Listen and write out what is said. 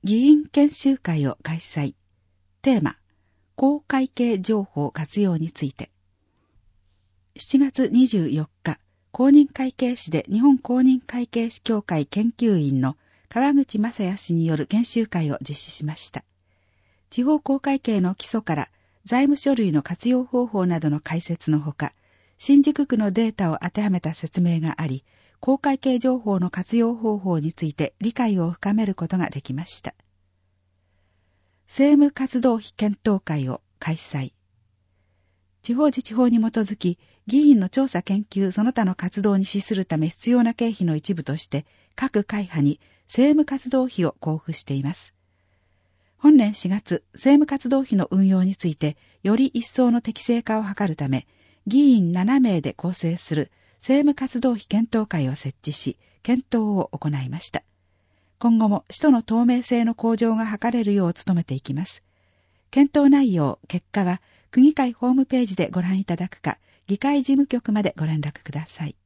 議員研修会を開催。テーマ、公会計情報活用について。7月24日、公認会計士で日本公認会計士協会研究員の川口正也氏による研修会を実施しました。地方公会計の基礎から財務書類の活用方法などの解説のほか、新宿区のデータを当てはめた説明があり、公会計情報の活用方法について理解を深めることができました。政務活動費検討会を開催。地方自治法に基づき、議員の調査研究その他の活動に資するため必要な経費の一部として、各会派に政務活動費を交付しています。本年4月、政務活動費の運用について、より一層の適正化を図るため、議員7名で構成する政務活動費検討会を設置し、検討を行いました。今後も使途の透明性の向上が図れるよう努めていきます。検討内容、結果は、区議会ホームページでご覧いただくか、議会事務局までご連絡ください。